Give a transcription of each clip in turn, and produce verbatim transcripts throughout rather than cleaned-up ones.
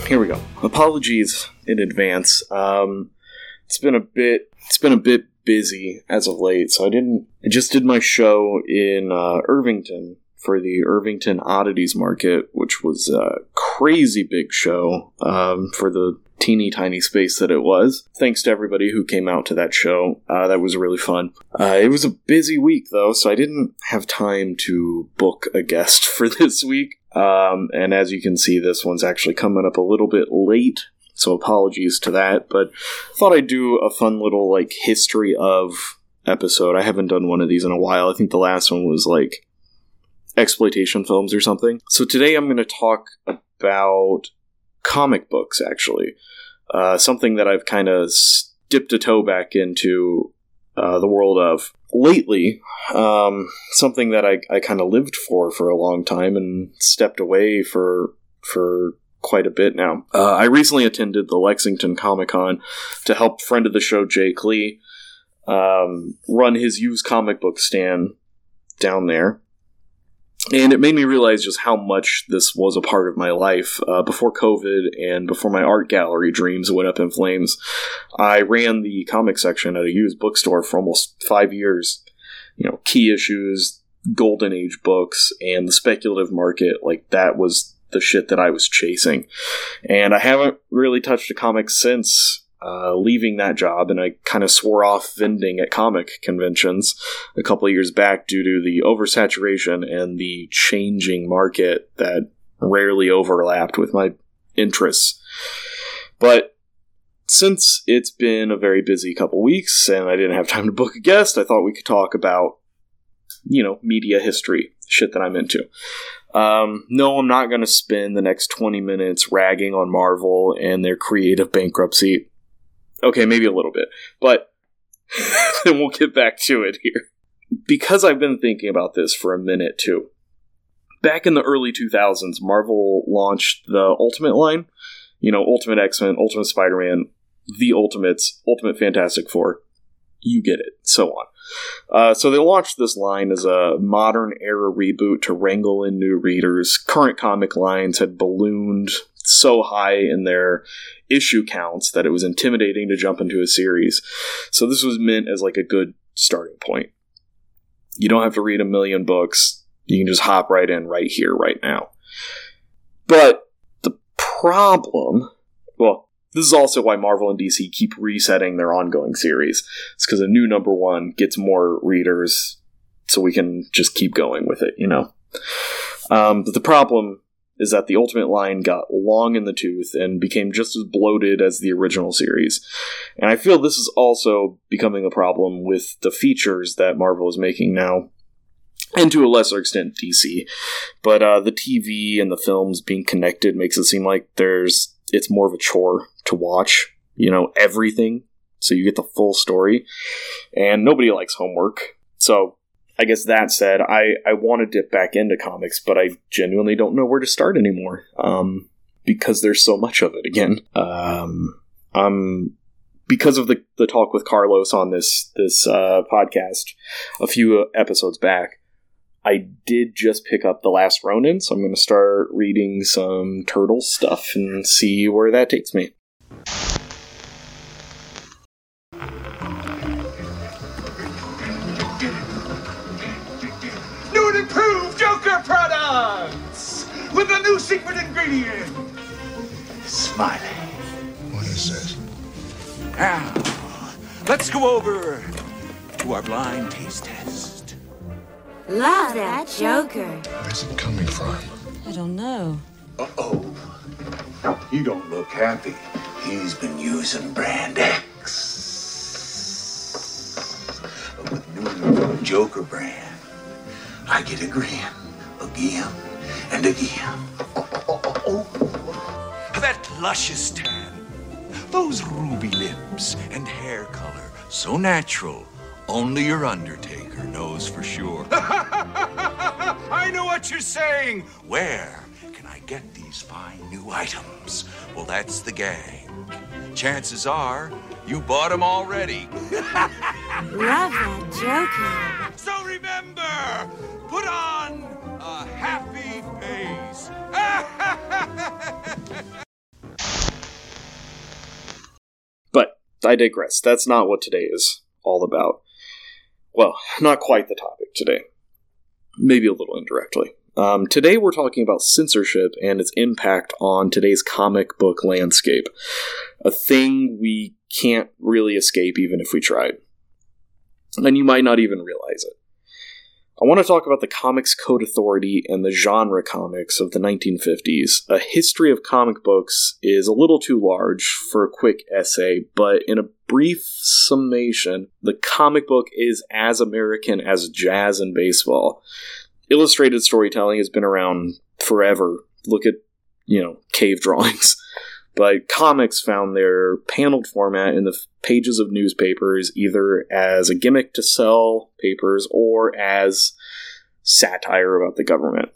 here we go. Apologies in advance. Um, it's been a bit, it's been a bit busy as of late, so I didn't, I just did my show in uh, Irvington for the Irvington Oddities Market, which was a crazy big show um, for the teeny tiny space that it was. Thanks to everybody who came out to that show. Uh, that was really fun. Uh, it was a busy week, though, so I didn't have time to book a guest for this week. Um, and as you can see, this one's actually coming up a little bit late, so apologies to that. But I thought I'd do a fun little, like, history of episode. I haven't done one of these in a while. I think the last one was, like, exploitation films or something. So today I'm going to talk about comic books, actually. Uh, something that I've kind of dipped a toe back into uh, the world of lately. Um, something that I, I kind of lived for for a long time and stepped away for for quite a bit now. Uh, I recently attended the Lexington Comic-Con to help friend of the show, Jake Lee, um, run his used comic book stand down there. And it made me realize just how much this was a part of my life. Uh, before COVID and before my art gallery dreams went up in flames, I ran the comic section at a used bookstore for almost five years. You know, key issues, golden age books, and the speculative market, like that was the shit that I was chasing. And I haven't really touched a comic since Uh, leaving that job, and I kind of swore off vending at comic conventions a couple of years back due to the oversaturation and the changing market that rarely overlapped with my interests. But since it's been a very busy couple weeks and I didn't have time to book a guest, I thought we could talk about, you know, media history, shit that I'm into. Um, no, I'm not going to spend the next twenty minutes ragging on Marvel and their creative bankruptcy. Okay, maybe a little bit, but then we'll get back to it here. Because I've been thinking about this for a minute, too. Back in the early two thousands, Marvel launched the Ultimate line. You know, Ultimate X-Men, Ultimate Spider-Man, The Ultimates, Ultimate Fantastic Four. You get it, so on. Uh, so they launched this line as a modern-era reboot to wrangle in new readers. Current comic lines had ballooned so high in their issue counts that it was intimidating to jump into a series. So this was meant as like a good starting point. You don't have to read a million books. You can just hop right in right here, right now. But the problem, well, this is also why Marvel and D C keep resetting their ongoing series. It's because a new number one gets more readers, so we can just keep going with it, you know? Um, but the problem is that the Ultimate line got long in the tooth and became just as bloated as the original series. And I feel this is also becoming a problem with the features that Marvel is making now, and to a lesser extent D C. But uh, the T V and the films being connected makes it seem like there's it's more of a chore to watch, you know, everything, so you get the full story. And nobody likes homework. So I guess that said, I, I want to dip back into comics, but I genuinely don't know where to start anymore, um, because there's so much of it again. Um, um, because of the, the talk with Carlos on this this uh, podcast a few episodes back, I did just pick up The Last Ronin, so I'm going to start reading some Turtle stuff and see where that takes me. Improved Joker products with a new secret ingredient, Smiley. What is this? Now, let's go over to our blind taste test. Love that Joker. Where's it coming from? I don't know. Uh-oh. You don't look happy. He's been using Brand X. With new Joker brand, I get a grin again and again. Oh, oh, oh, oh. That luscious tan, those ruby lips and hair color, so natural, only your Undertaker knows for sure. I know what you're saying. Where can I get these fine new items? Well, that's the gang. Chances are you bought them already. Love that Joker. So remember, put on a happy face. I digress. That's not what today is all about. Well, not quite the topic today. Maybe a little indirectly. Um, today we're talking about censorship and its impact on today's comic book landscape. A thing we can't really escape even if we tried. And you might not even realize it. I want to talk about the Comics Code Authority and the genre comics of the nineteen fifties. A history of comic books is a little too large for a quick essay, but in a brief summation, the comic book is as American as jazz and baseball. Illustrated storytelling has been around forever. Look at, you know, cave drawings. But comics found their paneled format in the pages of newspapers either as a gimmick to sell papers or as satire about the government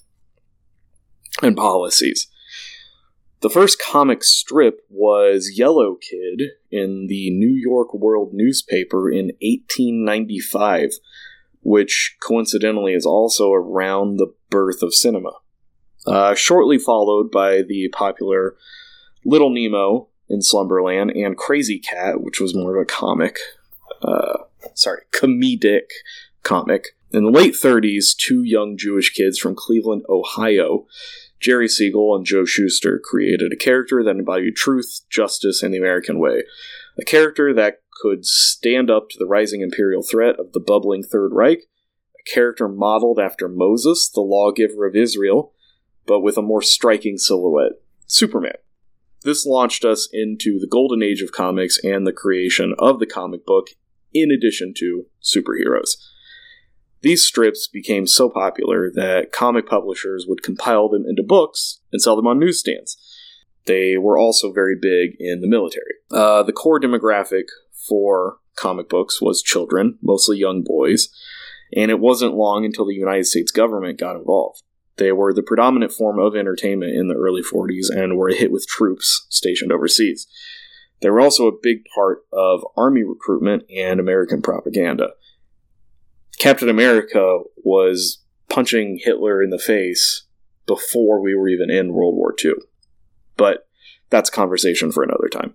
and policies. The first comic strip was Yellow Kid in the New York World newspaper in eighteen ninety-five, which coincidentally is also around the birth of cinema. Uh, shortly followed by the popular Little Nemo in Slumberland and Crazy Cat, which was more of a comic, uh, sorry, comedic comic. In the late thirties, two young Jewish kids from Cleveland, Ohio, Jerry Siegel and Joe Shuster, created a character that embodied truth, justice, and the American way. A character that could stand up to the rising imperial threat of the bubbling Third Reich. A character modeled after Moses, the lawgiver of Israel, but with a more striking silhouette. Superman. This launched us into the golden age of comics and the creation of the comic book, in addition to superheroes. These strips became so popular that comic publishers would compile them into books and sell them on newsstands. They were also very big in the military. Uh, the core demographic for comic books was children, mostly young boys, and it wasn't long until the United States government got involved. They were the predominant form of entertainment in the early forties and were a hit with troops stationed overseas. They were also a big part of army recruitment and American propaganda. Captain America was punching Hitler in the face before we were even in World War Two. But that's a conversation for another time.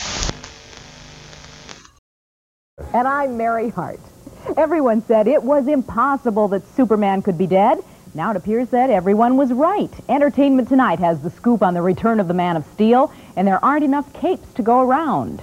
And I'm Mary Hart. Everyone said it was impossible that Superman could be dead. Now it appears that everyone was right. Entertainment Tonight has the scoop on the return of the Man of Steel, and there aren't enough capes to go around.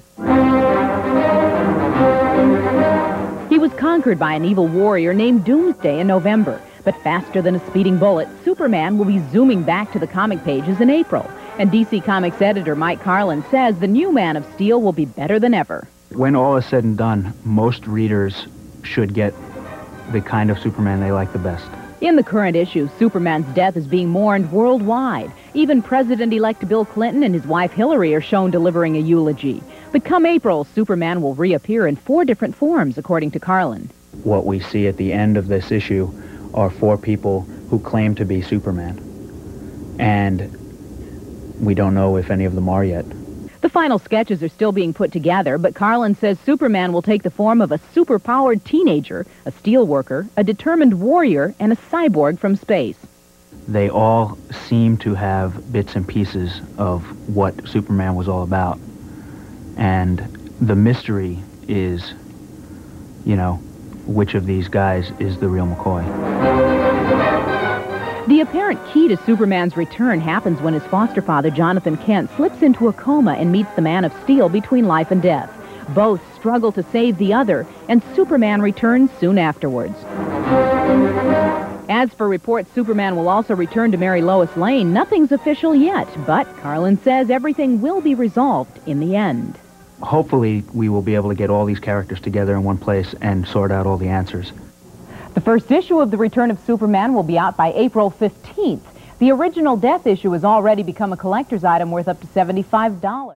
He was conquered by an evil warrior named Doomsday in November. But faster than a speeding bullet, Superman will be zooming back to the comic pages in April. And D C Comics editor Mike Carlin says the new Man of Steel will be better than ever. When all is said and done, most readers should get the kind of Superman they like the best. In the current issue, Superman's death is being mourned worldwide. Even President-elect Bill Clinton and his wife Hillary are shown delivering a eulogy. But come April, Superman will reappear in four different forms, according to Carlin. What we see at the end of this issue are four people who claim to be Superman. And we don't know if any of them are yet. The final sketches are still being put together, but Carlin says Superman will take the form of a super-powered teenager, a steelworker, a determined warrior, and a cyborg from space. They all seem to have bits and pieces of what Superman was all about. And the mystery is, you know, which of these guys is the real McCoy. The apparent key to Superman's return happens when his foster father, Jonathan Kent, slips into a coma and meets the Man of Steel between life and death. Both struggle to save the other, and Superman returns soon afterwards. As for reports Superman will also return to Mary Lois Lane, nothing's official yet, but Carlin says everything will be resolved in the end. Hopefully, we will be able to get all these characters together in one place and sort out all the answers. The first issue of The Return of Superman will be out by April fifteenth. The original Death issue has already become a collector's item worth up to seventy-five dollars.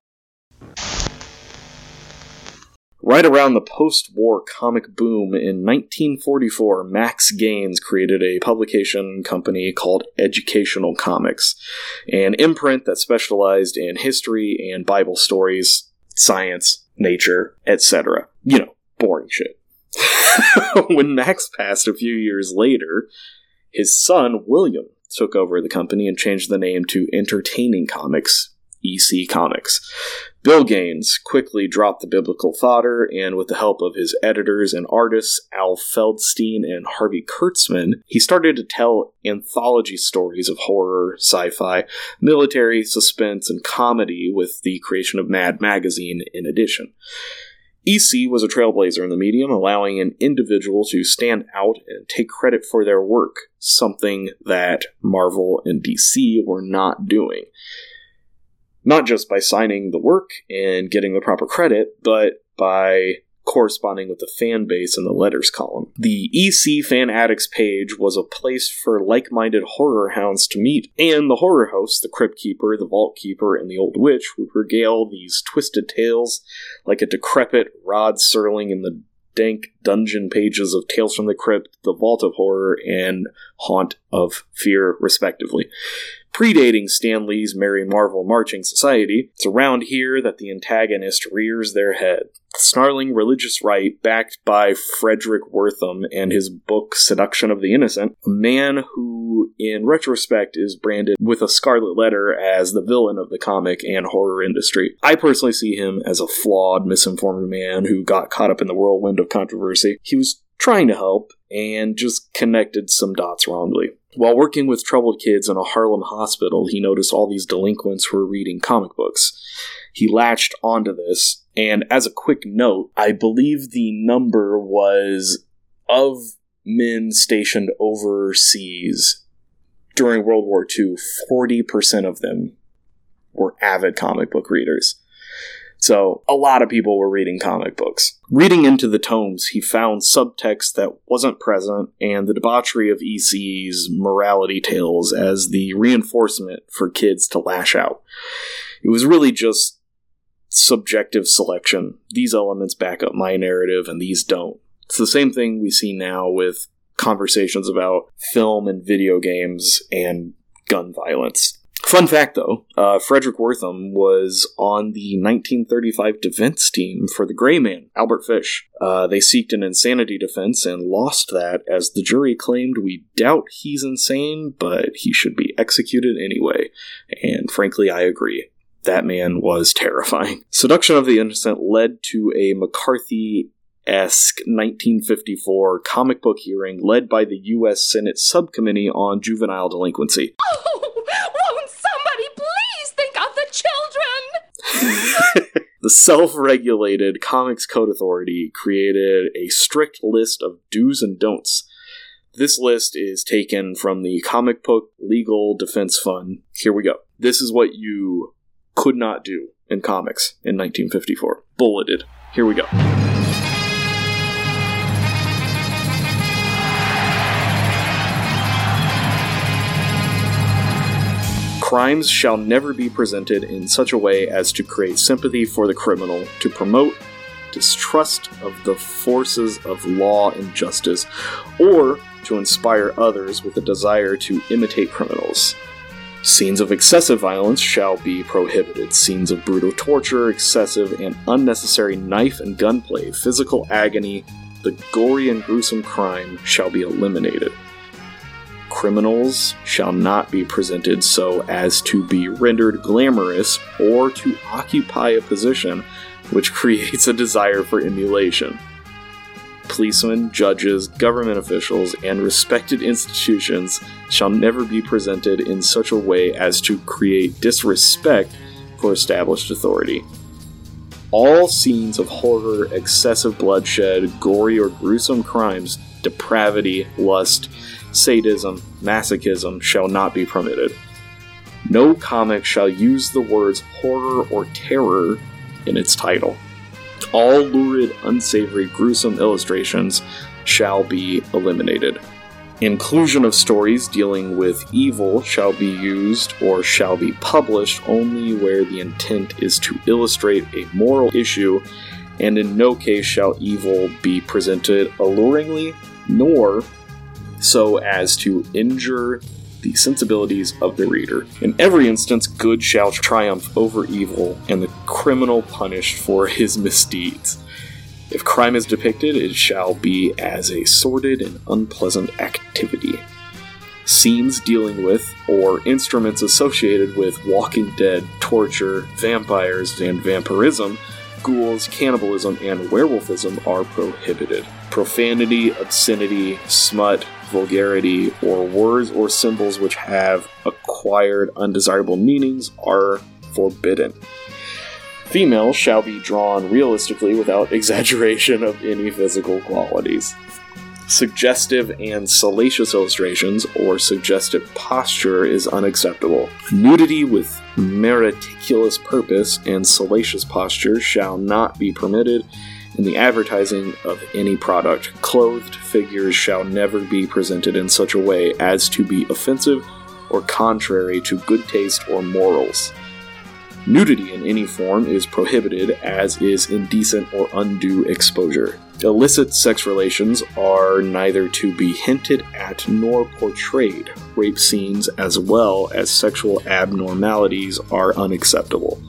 Right around the post-war comic boom in nineteen forty-four, Max Gaines created a publication company called Educational Comics, an imprint that specialized in history and Bible stories, science, nature, et cetera. You know, boring shit. When Max passed a few years later, his son, William, took over the company and changed the name to Entertaining Comics E C Comics. Bill Gaines quickly dropped the biblical fodder, and with the help of his editors and artists, Al Feldstein and Harvey Kurtzman, he started to tell anthology stories of horror, sci-fi, military, suspense, and comedy with the creation of Mad Magazine in addition. E C was a trailblazer in the medium, allowing an individual to stand out and take credit for their work, something that Marvel and D C were not doing. Not just by signing the work and getting the proper credit, but by corresponding with the fan base in the letters column. The E C Fan Addicts page was a place for like-minded horror hounds to meet, and the horror hosts, the Crypt Keeper, the Vault Keeper, and the Old Witch, would regale these twisted tales like a decrepit Rod Serling in the dank dungeon pages of Tales from the Crypt, The Vault of Horror, and Haunt of Fear, respectively. Predating Stan Lee's Merry Marvel Marching Society, it's around here that the antagonist rears their head. The snarling religious right, backed by Frederick Wortham and his book Seduction of the Innocent, a man who, in retrospect, is branded with a scarlet letter as the villain of the comic and horror industry. I personally see him as a flawed, misinformed man who got caught up in the whirlwind of controversy. He was trying to help, and just connected some dots wrongly. While working with troubled kids in a Harlem hospital, he noticed all these delinquents were reading comic books. He latched onto this, and as a quick note, I believe the number was of men stationed overseas during World War Two, forty percent of them were avid comic book readers. So, a lot of people were reading comic books. Reading into the tomes, he found subtext that wasn't present, and the debauchery of E C's morality tales as the reinforcement for kids to lash out. It was really just subjective selection. These elements back up my narrative, and these don't. It's the same thing we see now with conversations about film and video games and gun violence. Fun fact, though, uh, Frederick Wortham was on the nineteen thirty-five defense team for the Gray Man, Albert Fish. Uh, they seeked an insanity defense and lost that, as the jury claimed, "We doubt he's insane, but he should be executed anyway." And frankly, I agree. That man was terrifying. Seduction of the Innocent led to a McCarthy-esque nineteen fifty-four comic book hearing led by the U S Senate Subcommittee on Juvenile Delinquency. Won't somebody please think of the children? The self-regulated Comics Code Authority created a strict list of do's and don'ts. This list is taken from the Comic Book Legal Defense Fund. Here we go. This is what you could not do in comics in nineteen fifty-four. Bulleted. Here we go. Crimes shall never be presented in such a way as to create sympathy for the criminal, to promote distrust of the forces of law and justice, or to inspire others with a desire to imitate criminals. Scenes of excessive violence shall be prohibited. Scenes of brutal torture, excessive and unnecessary knife and gunplay, physical agony, the gory and gruesome crime shall be eliminated. Criminals shall not be presented so as to be rendered glamorous or to occupy a position which creates a desire for emulation. Policemen, judges, government officials, and respected institutions shall never be presented in such a way as to create disrespect for established authority. All scenes of horror, excessive bloodshed, gory or gruesome crimes, depravity, lust, sadism, masochism shall not be permitted. No comic shall use the words horror or terror in its title. All lurid, unsavory, gruesome illustrations shall be eliminated. Inclusion of stories dealing with evil shall be used or shall be published only where the intent is to illustrate a moral issue, and in no case shall evil be presented alluringly, nor so as to injure the sensibilities of the reader. In every instance, good shall triumph over evil, and the criminal punished for his misdeeds. If crime is depicted, it shall be as a sordid and unpleasant activity. scenes dealing with or instruments associated with Walking Dead, torture, vampires, and vampirism, ghouls, cannibalism, and werewolfism are prohibited. Profanity, obscenity, smut, vulgarity, or words or symbols which have acquired undesirable meanings are forbidden. Females shall be drawn realistically without exaggeration of any physical qualities. Suggestive and salacious illustrations or suggestive posture is unacceptable. Nudity with meticulous purpose and salacious posture shall not be permitted in the advertising of any product. Clothed figures shall never be presented in such a way as to be offensive or contrary to good taste or morals. Nudity in any form is prohibited, as is indecent or undue exposure. Illicit sex relations are neither to be hinted at nor portrayed. Rape scenes as well as sexual abnormalities are unacceptable.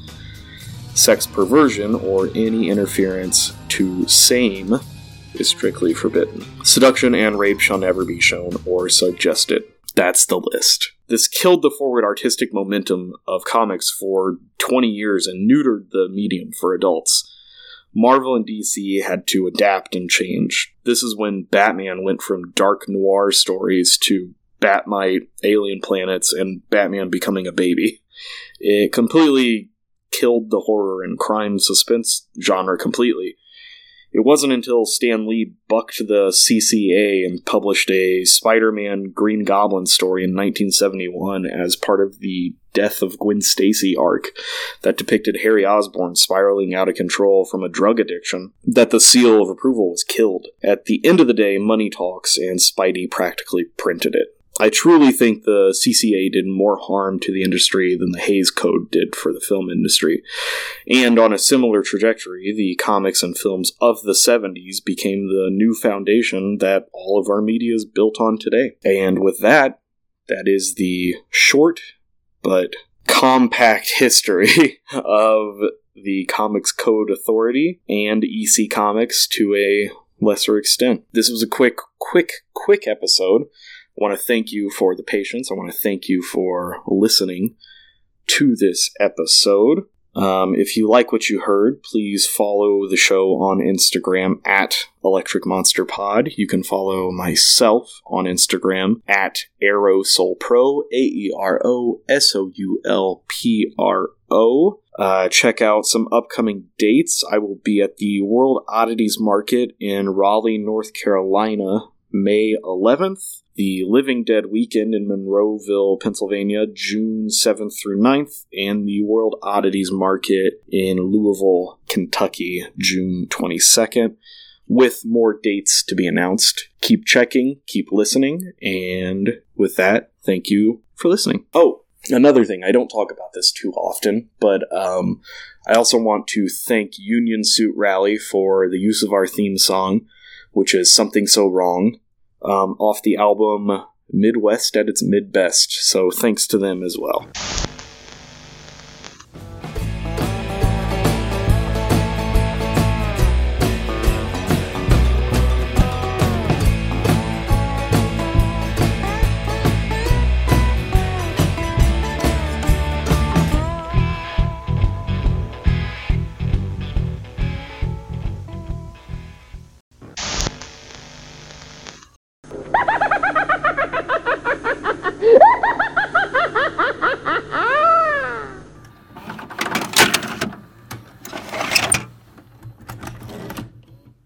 Sex perversion or any interference to same is strictly forbidden. Seduction and rape shall never be shown or suggested. That's the list. This killed the forward artistic momentum of comics for twenty years and neutered the medium for adults. Marvel and D C had to adapt and change. This is when Batman went from dark noir stories to Batmite, alien planets, and Batman becoming a baby. It completely killed the horror and crime suspense genre completely. It wasn't until Stan Lee bucked the C C A and published a Spider-Man Green Goblin story in nineteen seventy-one as part of the Death of Gwen Stacy arc that depicted Harry Osborn spiraling out of control from a drug addiction that the seal of approval was killed. At the end of the day, money talks, and Spidey practically printed it. I truly think the C C A did more harm to the industry than the Hays Code did for the film industry. And on a similar trajectory, the comics and films of the seventies became the new foundation that all of our media is built on today. And with that, that is the short but compact history of the Comics Code Authority and E C Comics to a lesser extent. This was a quick, quick, quick episode. I want to thank you for the patience. I want to thank you for listening to this episode. Um, if you like what you heard, please follow the show on Instagram at Electric Monster Pod. You can follow myself on Instagram at AeroSoulPro, A E R O S O U L P R O. Uh, check out some upcoming dates. I will be at the World Oddities Market in Raleigh, North Carolina, May eleventh. The Living Dead Weekend in Monroeville, Pennsylvania, June seventh through ninth, and the World Oddities Market in Louisville, Kentucky, June twenty-second, with more dates to be announced. Keep checking, keep listening, and with that, thank you for listening. Oh, another thing, I don't talk about this too often, but um, I also want to thank Union Suit Rally for the use of our theme song, which is Something So Wrong. Um, off the album Midwest at its Mid-Best, so thanks to them as well.